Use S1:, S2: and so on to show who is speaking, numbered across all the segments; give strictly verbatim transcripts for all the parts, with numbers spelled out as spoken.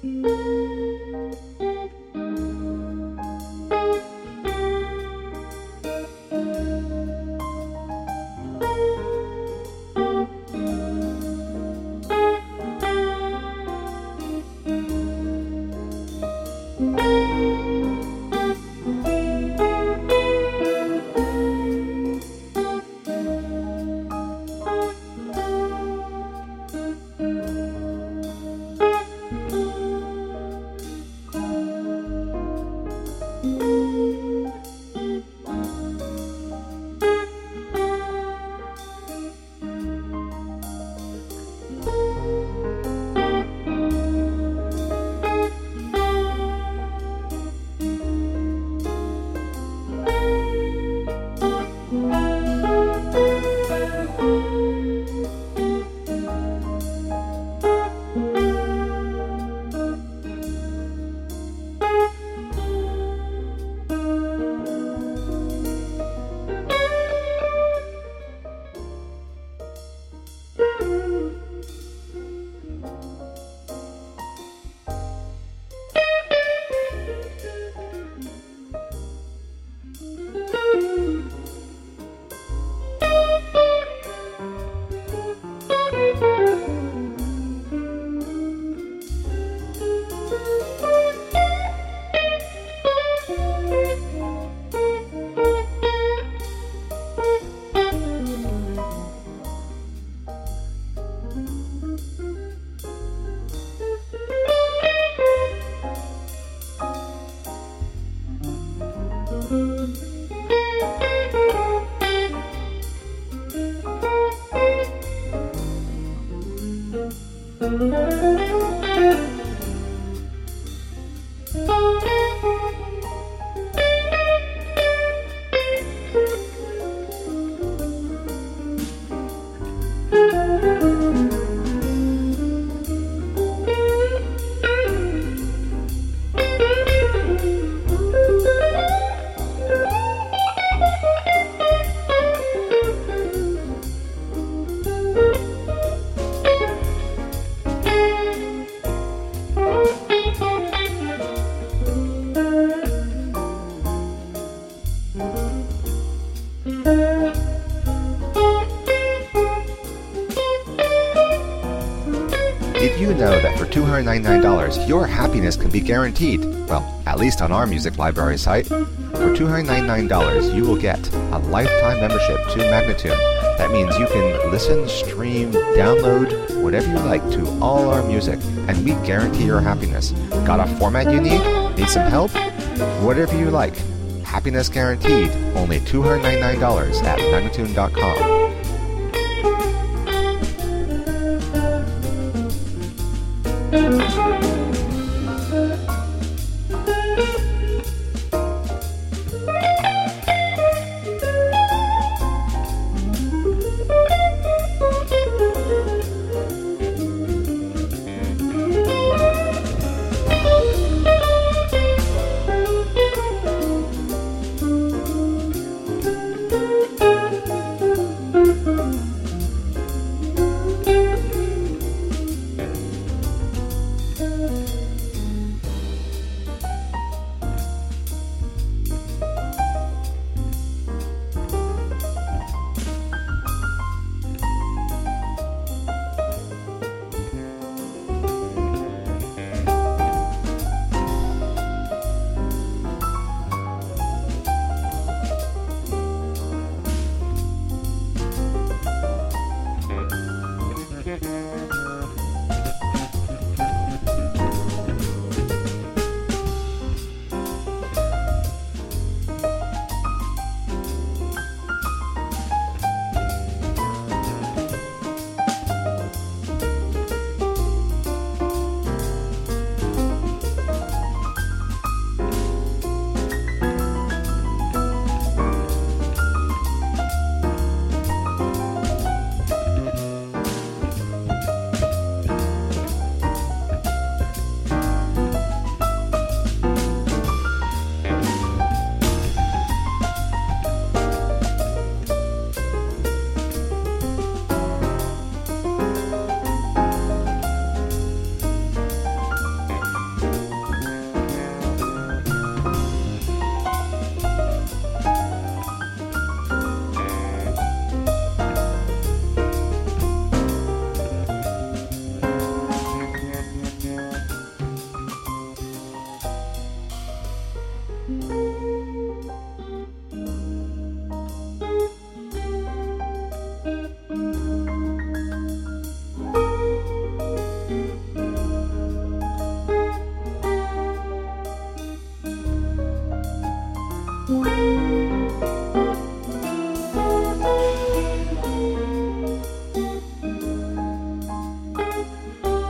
S1: Did you know that for two hundred ninety-nine dollars, your happiness can be guaranteed? Well, at least on our music library site. For two hundred ninety-nine dollars, you will get a lifetime membership to Magnatune. That means you can listen, stream, download, whatever you like to all our music, and we guarantee your happiness. Got a format you need? Need some help? Whatever you like. Happiness guaranteed. Only two hundred ninety-nine dollars at Magnatune dot com.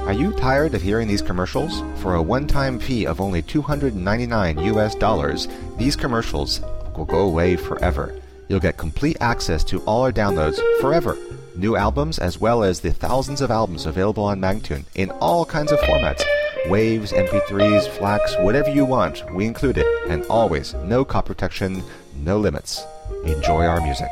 S1: Are you tired of hearing these commercials? For a one-time fee of only two hundred ninety-nine U S dollars, these commercials will go away forever. You'll get complete access to all our downloads forever. New albums as well as the thousands of albums available on Magnatune in all kinds of formats. Waves, M P threes, FLACs, whatever you want, we include it. And always, no copy protection, no limits. Enjoy our music.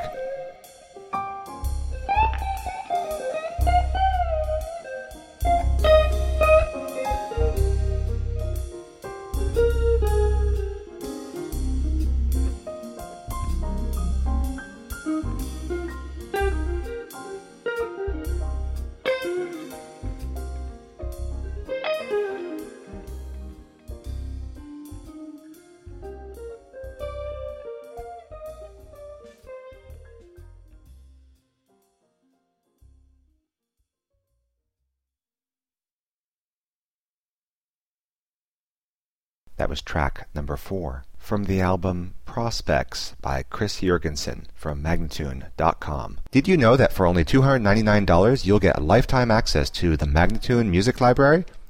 S1: That was track number four from the album Prospects by Chris Jurgensen from Magnatune dot com. Did you know that for only two hundred ninety-nine dollars you'll get lifetime access to the Magnatune Music Library?